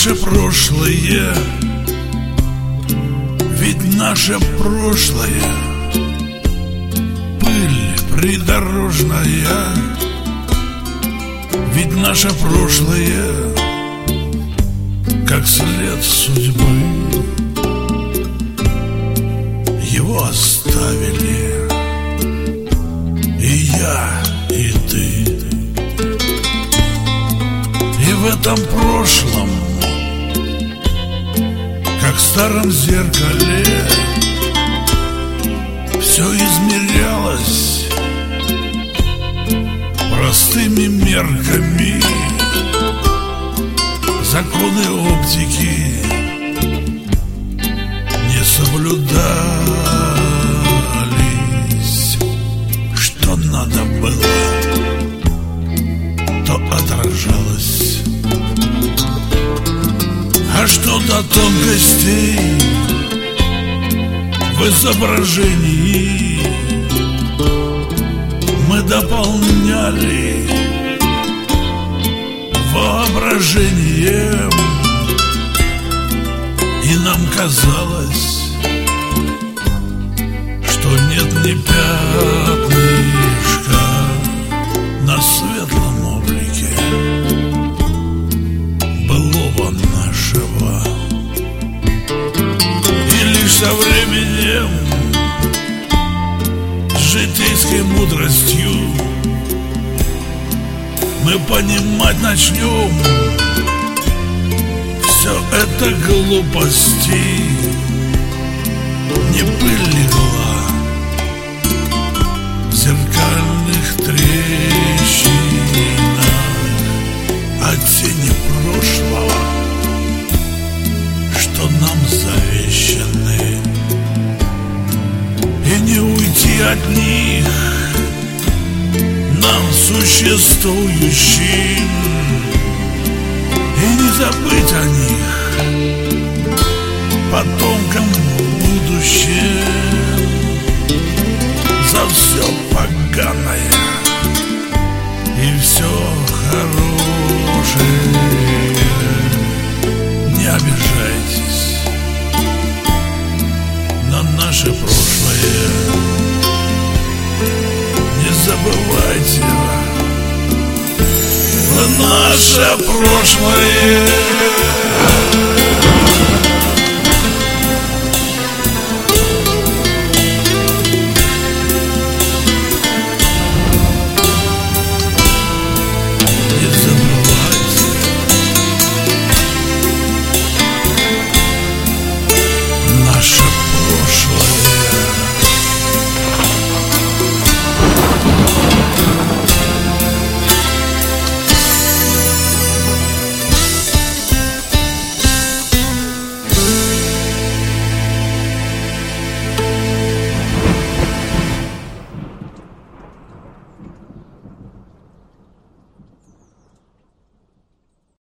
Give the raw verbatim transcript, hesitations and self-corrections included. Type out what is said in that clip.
наше прошлое, ведь наше прошлое пыль придорожная, ведь наше прошлое как след судьбы. Его оставили и я, и ты. И в этом прошлом, как в старом зеркале, все измерялось простыми мерками. Законы оптики не соблюдались. Что надо было, то отражалось, а что до тонкостей в изображении мы дополняли воображением, и нам казалось, что нет ни пятнышка на светлом облике былого нашего. И лишь со временем, с житейской мудростью, мы понимать начнем: все это глупости, не пыль легла в зеркальных трещинах, а тени прошлого, что нам завещаны, и не уйти от них нам, существующим, и не забыть о них потомкам в будущем. За все поганое и все хорошее не обижайтесь на наше прошлое. Не забывайте про наше прошлое.